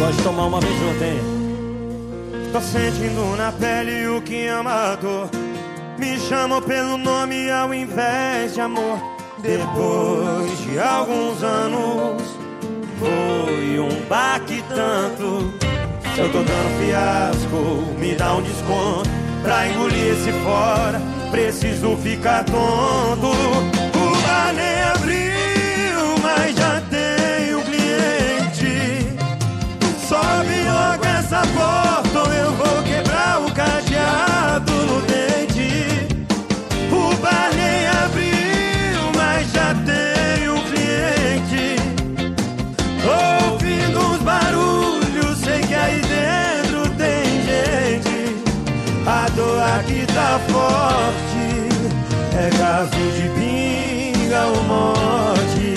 gosta de tomar uma vez junto, hein? Tô sentindo na pele o que ama a dor. Me chamam pelo nome ao invés de amor. Depois de alguns anos, foi um baque tanto. Se eu tô dando fiasco, me dá um desconto. Pra engolir esse fora, preciso ficar tonto. O bar nem abriu, mas já tenho cliente. Sobe logo essa porta ou eu vou quebrar o cadeado no dente. O bar nem abriu, mas já tenho cliente. Ouvindo uns barulhos, sei que aí dentro tem gente. A dor aqui tá forte, é caso de pinga ou morte.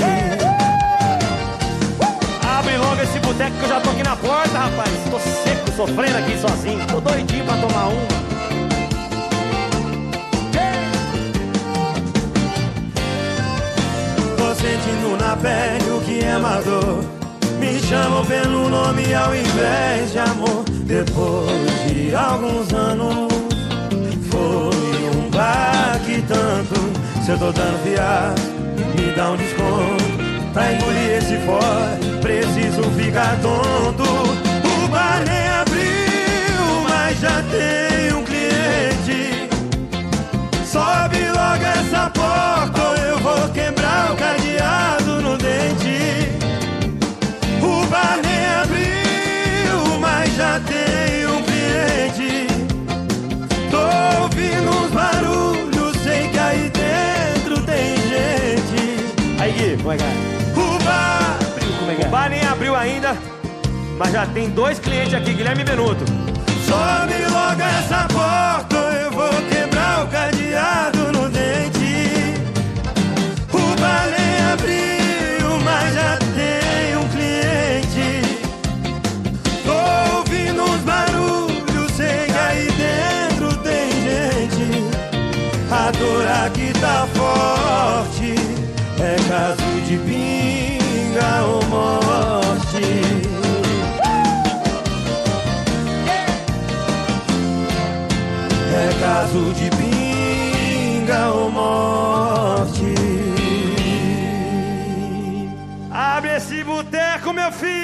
Abre logo esse boteco que eu já tô aqui na porta, rapaz. Tô seco, sofrendo aqui sozinho. Tô doidinho pra tomar uma. Tô sentindo na pele o que é amador. Me chamam pelo nome ao invés de amor. Depois de alguns anos, foi um baque tanto. Se eu tô dando fiasco, me dá um desconto. Pra engolir esse fora, preciso ficar tonto. O bar nem abriu, mas já tem um cliente. Sobe logo essa porta ou eu vou quebrar o cadeado no dente. O bar nem abriu, mas já tem um cliente. Tô ouvindo uns barulhos, sei que aí dentro tem gente. Aí, Gui, como é que é? O bar, Como é que é? o bar nem abriu ainda, mas já tem 2 clientes aqui, Guilherme Benuto. Sobe logo essa porta ou eu vou quebrar o cadeado no dente. O bar nem abriu, mas já tem um cliente. Tô ouvindo uns barulhos, sei que aí dentro tem gente. A dor aqui tá forte, é caso de pinga ou morte. É caso de pinga ou morte. Abre esse boteco, meu filho!